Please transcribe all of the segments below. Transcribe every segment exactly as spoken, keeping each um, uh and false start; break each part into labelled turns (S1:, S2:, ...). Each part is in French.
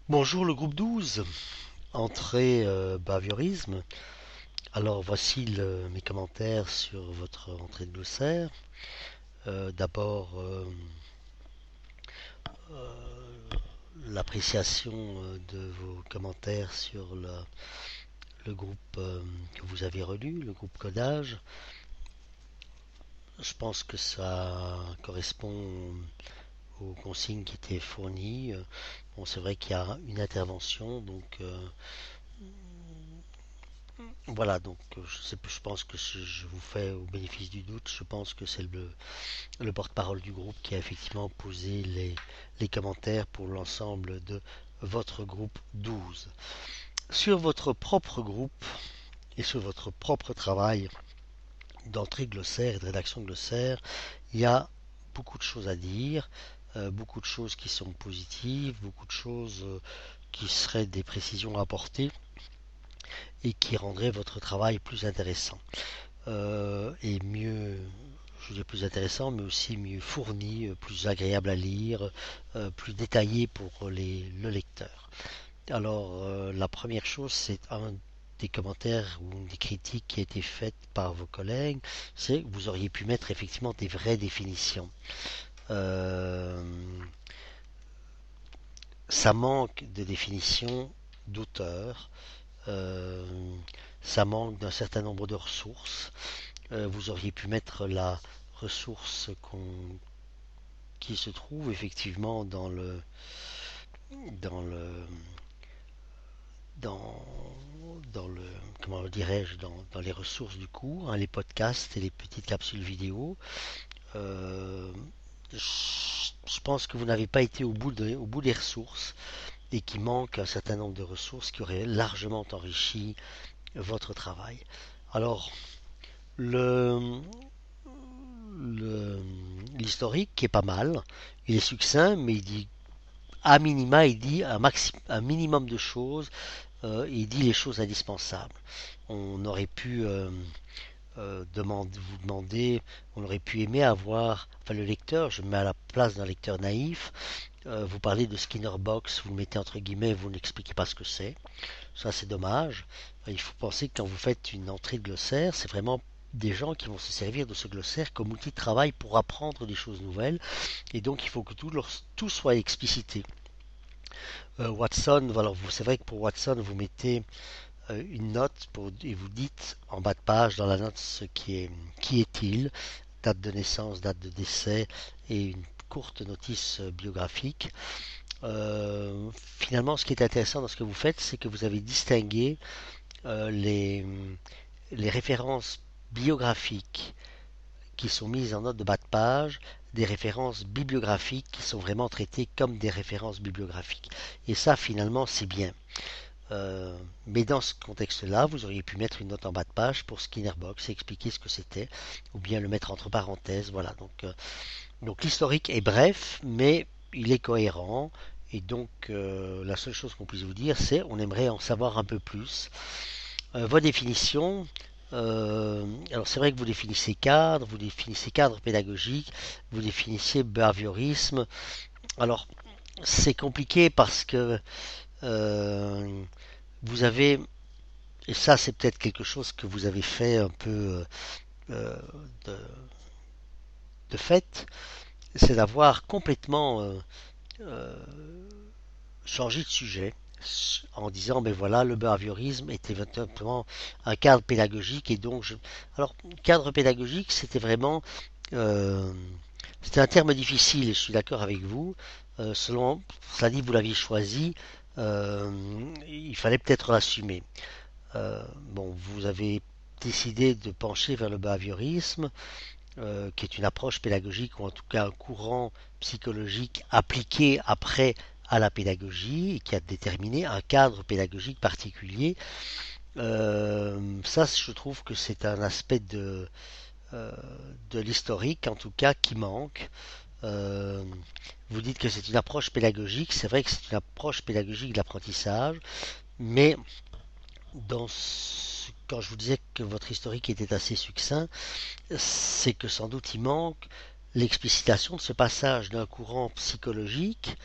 S1: Bonjour le groupe douze, entrée euh, behaviorisme. Alors voici le- mes commentaires sur votre entrée de glossaire. Euh, D'abord euh, euh, l'appréciation euh, de vos commentaires sur le, le groupe euh, que vous avez relu, le groupe codage. Je pense que ça correspond aux consignes qui étaient fournies. Bon, c'est vrai qu'il y a une intervention, donc euh, voilà, donc euh, je, sais- je pense que je, je vous fais au bénéfice du doute, je pense que c'est le, le porte-parole du groupe qui a effectivement posé les, les commentaires pour l'ensemble de votre groupe douze. Sur votre propre groupe et sur votre propre travail d'entrée glossaire et de rédaction glossaire, il y a beaucoup de choses à dire, euh, beaucoup de choses qui sont positives, beaucoup de choses euh, qui seraient des précisions à apporter et qui rendraient votre travail plus intéressant. Euh, et mieux, je dirais plus intéressant, mais aussi mieux fourni, euh, plus agréable à lire, euh, plus détaillé pour les, le lecteur. Alors, euh, la première chose, c'est un des commentaires ou des critiques qui a été faites par vos collègues, c'est que vous auriez pu mettre effectivement des vraies définitions. Euh, Ça manque de définitions d'auteur, euh, ça manque d'un certain nombre de ressources. Euh, vous auriez pu mettre la ressource qu'on- qui se trouve effectivement dans le dans le dans dans le comment dirais-je dans, dans les ressources du cours, hein, les podcasts et les petites capsules vidéo. Euh, je, je pense que vous n'avez pas été au bout, de, au bout des ressources et qu'il manque un certain nombre de ressources qui auraient largement enrichi votre travail. Alors, le, le- l'historique qui est pas mal, il est succinct, mais il dit à minima, il dit un, maxi, un minimum de choses, euh, il dit les choses indispensables. On aurait pu euh, euh, demander, vous demander, on aurait pu aimer avoir, enfin le lecteur, je me mets à la place d'un lecteur naïf, euh, vous parlez de Skinner Box, vous le mettez entre guillemets, vous n'expliquez pas ce que c'est. Ça c'est dommage. Il faut penser que quand vous faites une entrée de glossaire, c'est vraiment des gens qui vont se servir de ce glossaire comme outil de travail pour apprendre des choses nouvelles, et donc il faut que tout, leur, tout soit explicité. Euh, Watson, alors vous, c'est vrai que pour Watson, vous mettez euh, une note pour, et vous dites en bas de page dans la note ce qui est qui est-il, date de naissance, date de décès et une courte notice euh, biographique. Euh, finalement, ce qui est intéressant dans ce que vous faites, c'est que vous avez distingué euh, les, les références biographiques qui sont mises en note de bas de page des références bibliographiques qui sont vraiment traitées comme des références bibliographiques. Et ça, finalement, c'est bien. Euh, mais dans ce contexte-là, vous auriez pu mettre une note en bas de page pour Skinnerbox et expliquer ce que c'était, ou bien le mettre entre parenthèses. Voilà. Donc, euh, donc l'historique est bref, mais il est cohérent. Et donc, euh, la seule chose qu'on puisse vous dire, c'est on aimerait en savoir un peu plus. Euh, vos définitions. Euh, alors c'est vrai que vous définissez cadre, vous définissez cadre pédagogique, vous définissez behaviorisme. Alors c'est compliqué parce que euh, vous avez, et ça c'est peut-être quelque chose que vous avez fait un peu euh, de, de fait, c'est d'avoir complètement euh, euh, changé de sujet en disant ben voilà le behaviorisme était simplement un cadre pédagogique et donc je... alors cadre pédagogique c'était vraiment euh, c'était un terme difficile et je suis d'accord avec vous euh, selon cela dit vous l'aviez choisi euh, il fallait peut-être l'assumer. Euh, bon, vous avez décidé de pencher vers le behaviorisme, euh, qui est une approche pédagogique ou en tout cas un courant psychologique appliqué après à la pédagogie et qui a déterminé un cadre pédagogique particulier. Euh, ça, je trouve que c'est un aspect de, euh, de l'historique, en tout cas, qui manque. Euh, vous dites que c'est une approche pédagogique, c'est vrai que c'est une approche pédagogique de l'apprentissage, mais dans ce- quand je vous disais que votre historique était assez succinct, c'est que sans doute il manque l'explicitation de ce passage d'un courant psychologique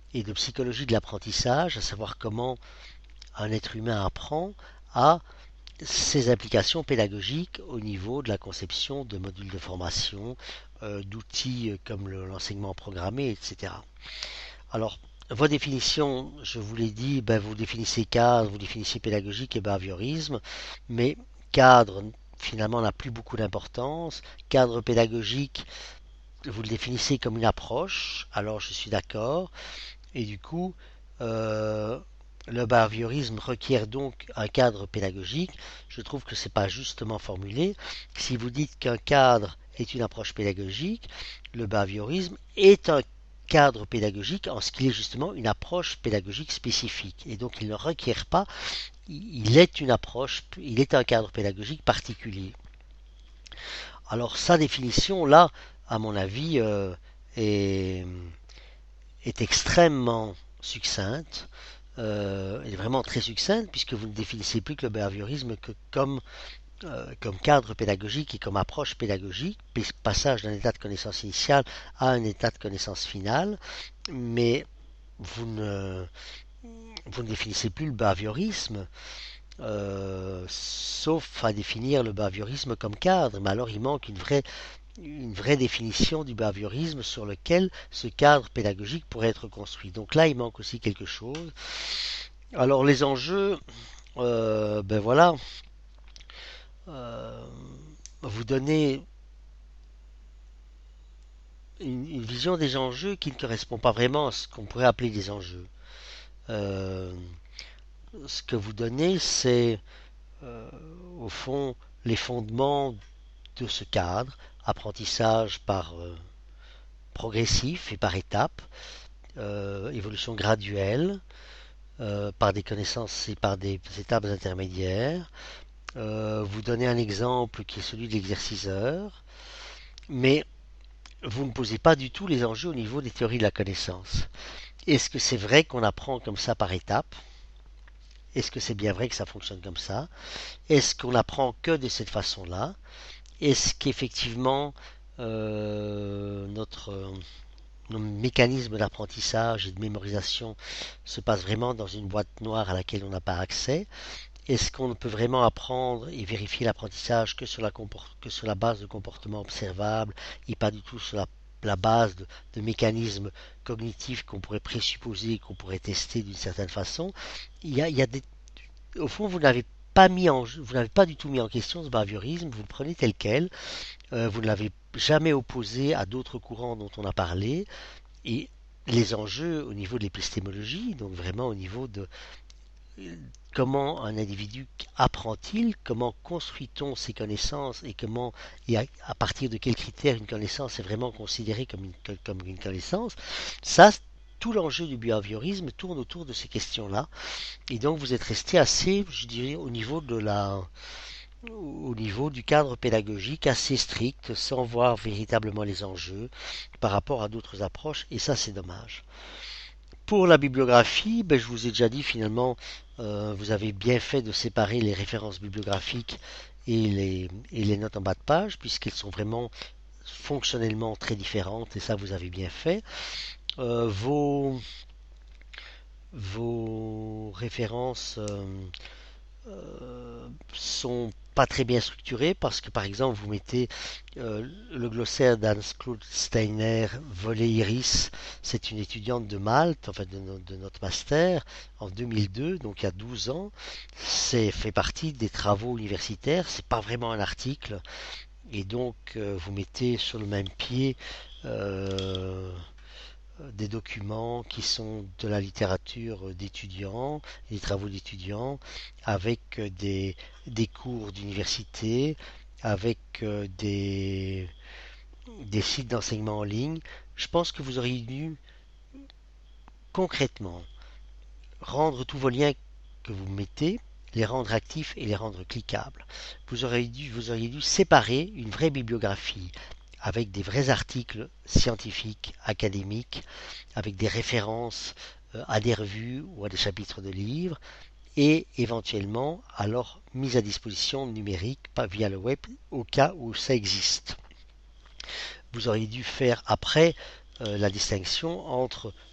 S1: et de psychologie de l'apprentissage, à savoir comment un être humain apprend, a ses applications pédagogiques au niveau de la conception de modules de formation, euh, d'outils comme le, l'enseignement programmé, et cetera. Alors, vos définitions, je vous l'ai dit, ben, vous définissez cadre, vous définissez pédagogique et behaviorisme, mais cadre, finalement, n'a plus beaucoup d'importance. Cadre pédagogique, vous le définissez comme une approche, alors je suis d'accord, et du coup, euh, le behaviorisme requiert donc un cadre pédagogique. Je trouve que ce n'est pas justement formulé. Si vous dites qu'un cadre est une approche pédagogique, le behaviorisme est un cadre pédagogique en ce qu'il est justement une approche pédagogique spécifique. Et donc il ne requiert pas, il est une approche, il est un cadre pédagogique particulier. Alors sa définition, là, à mon avis, euh, est, est extrêmement succincte. Euh, elle est vraiment très succincte puisque vous ne définissez plus que le behaviorisme que comme, euh, comme cadre pédagogique et comme approche pédagogique, passage d'un état de connaissance initiale à un état de connaissance finale, mais vous ne, vous ne définissez plus le behaviorisme, euh, sauf à définir le behaviorisme comme cadre, mais alors il manque une vraie une vraie définition du behaviorisme sur lequel ce cadre pédagogique pourrait être construit. Donc là, il manque aussi quelque chose. Alors les enjeux, euh, ben voilà, euh, vous donnez une, une, vision des enjeux qui ne correspond pas vraiment à ce qu'on pourrait appeler des enjeux. Euh, ce que vous donnez, c'est euh, au fond les fondements de ce cadre, apprentissage par euh, progressif et par étapes, euh, évolution graduelle, euh, par des connaissances et par des étapes intermédiaires. Euh, vous donnez un exemple qui est celui de l'exerciceur, mais vous ne posez pas du tout les enjeux au niveau des théories de la connaissance. Est-ce que c'est vrai qu'on apprend comme ça par étapes? Est-ce que c'est bien vrai que ça fonctionne comme ça? Est-ce qu'on apprend que de cette façon-là? Est-ce qu'effectivement euh, notre nos mécanismes d'apprentissage et de mémorisation se passent vraiment dans une boîte noire à laquelle on n'a pas accès? Est-ce qu'on ne peut vraiment apprendre et vérifier l'apprentissage que sur la, que sur la base de comportements observables et pas du tout sur la, la base de, de mécanismes cognitifs qu'on pourrait présupposer, qu'on pourrait tester d'une certaine façon? Il y a, il y a des, au fond, vous n'avez pas mis en, vous n'avez pas du tout mis en question ce behaviorisme, vous le prenez tel quel, euh, vous ne l'avez jamais opposé à d'autres courants dont on a parlé, et les enjeux au niveau de l'épistémologie, donc vraiment au niveau de comment un individu apprend-il, comment construit-on ses connaissances et comment et à, à partir de quels critères une connaissance est vraiment considérée comme une, comme une connaissance, ça, tout l'enjeu du behaviorisme tourne autour de ces questions-là. Et donc vous êtes resté assez, je dirais, au niveau de la au niveau du cadre pédagogique assez strict, sans voir véritablement les enjeux par rapport à d'autres approches, et ça c'est dommage. Pour la bibliographie, ben, je vous ai déjà dit finalement, euh, vous avez bien fait de séparer les références bibliographiques et les, et les notes en bas de page, puisqu'elles sont vraiment fonctionnellement très différentes, et ça vous avez bien fait. Euh, vos, vos références euh, euh, sont pas très bien structurées parce que par exemple vous mettez euh, le glossaire d'Hans-Claude Steiner, volet Iris, c'est une étudiante de Malte, en fait de, no de notre master en deux mille deux, donc il y a douze ans. C'est fait partie des travaux universitaires, c'est pas vraiment un article, et donc euh, vous mettez sur le même pied euh, des documents qui sont de la littérature d'étudiants, des travaux d'étudiants, avec des, des cours d'université, avec des, des sites d'enseignement en ligne. Je pense que vous auriez dû concrètement rendre tous vos liens que vous mettez, les rendre actifs et les rendre cliquables. Vous auriez dû, vous auriez dû séparer une vraie bibliographie avec des vrais articles scientifiques, académiques, avec des références euh, à des revues ou à des chapitres de livres, et éventuellement alors mise à disposition numérique pas via le web au cas où ça existe. Vous auriez dû faire après euh, la distinction entre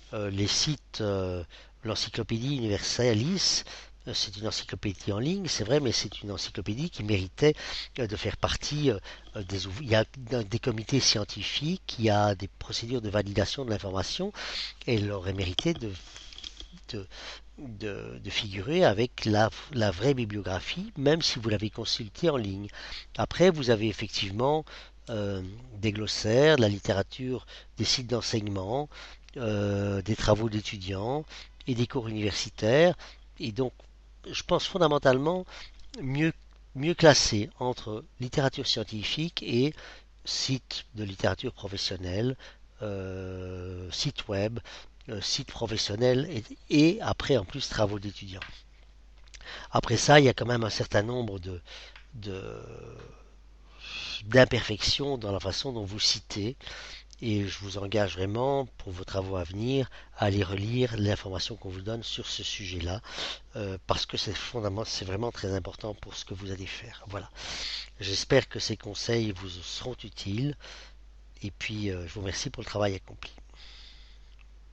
S1: euh, les sites, euh, l'encyclopédie Universalis, euh, c'est une encyclopédie en ligne, c'est vrai, mais c'est une encyclopédie qui méritait euh, de faire partie euh, des ouvriers. Il y a des comités scientifiques, il y a des procédures de validation de l'information, et elle aurait mérité de, de, de, de figurer avec la, la vraie bibliographie, même si vous l'avez consultée en ligne. Après, vous avez effectivement euh, des glossaires, de la littérature, des sites d'enseignement, euh, des travaux d'étudiants et des cours universitaires. Et donc, je pense fondamentalement mieux, mieux classer entre littérature scientifique et sites de littérature professionnelle, euh, site web, euh, site professionnel et, et après en plus travaux d'étudiants. Après ça, il y a quand même un certain nombre de, de d'imperfections dans la façon dont vous citez et je vous engage vraiment pour vos travaux à venir à aller relire l'information qu'on vous donne sur ce sujet-là euh, parce que c'est fondamentalement, c'est vraiment très important pour ce que vous allez faire. Voilà. J'espère que ces conseils vous seront utiles et puis euh, je vous remercie pour le travail accompli.